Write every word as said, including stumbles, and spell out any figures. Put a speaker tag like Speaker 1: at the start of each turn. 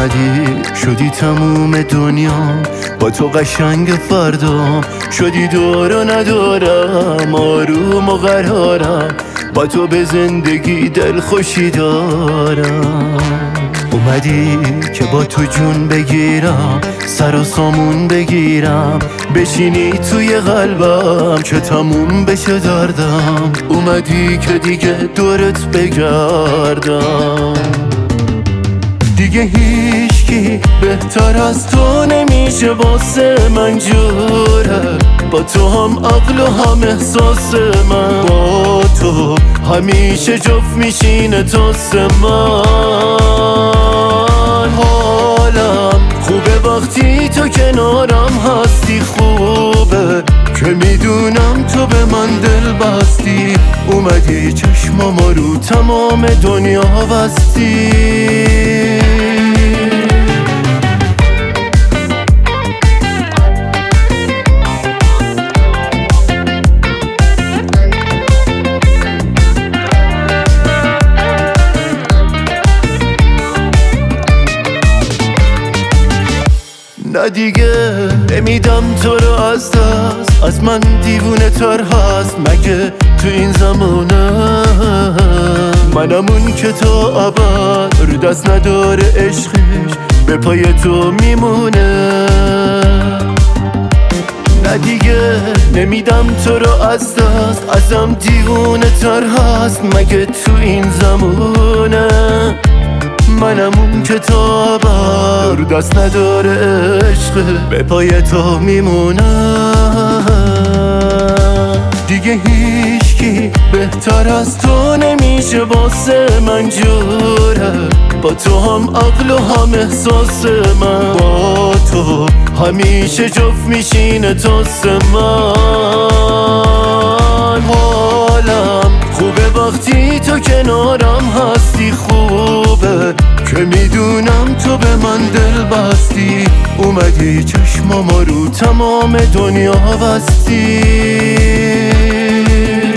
Speaker 1: اومدی شدی تموم دنیا، با تو قشنگ فردا شدی دور و ندارم، آروم و قرارم، با تو به زندگی دل خوشی دارم. اومدی که با تو جون بگیرم، سر و سامون بگیرم، بشینی توی قلبم که تموم بشه دردم. اومدی که دیگه دورت بگردم، دیگه هیچکی بهتر از تو نمیشه واسه من جوره، با تو هم عقل و هم احساس من، با تو همیشه جفت میشینه تاس من. حالم خوبه وقتی تو کنارم هستی، خوبه که میدونم تو به من دل بستی، اومدی چشماما رو تمام دنیا بستی. نه دیگه نمیدم تو رو از دست، از من دیوونه تر هست مگه تو این زمانه؟ منم اون که تا ابد رو دست نداره، عشقش به پای تو میمونه. نه دیگه نمیدم تو رو از دست، ازم دیوونه تر هست مگه تو این زمانه؟ منم اون که تا ابد رو دست نداره، عشق به پای تو میمونه. دیگه هیچکی بهتر از تو نمیشه واسه من جوره، با تو هم عقل و هم احساس من، با تو همیشه جفت میشینه تاس من. حالم خوبه وقتی تو کنارم هستی، خوبه که میدونم تو به من دل بستی، اومدی چشماما رو تمام دنیا بستی.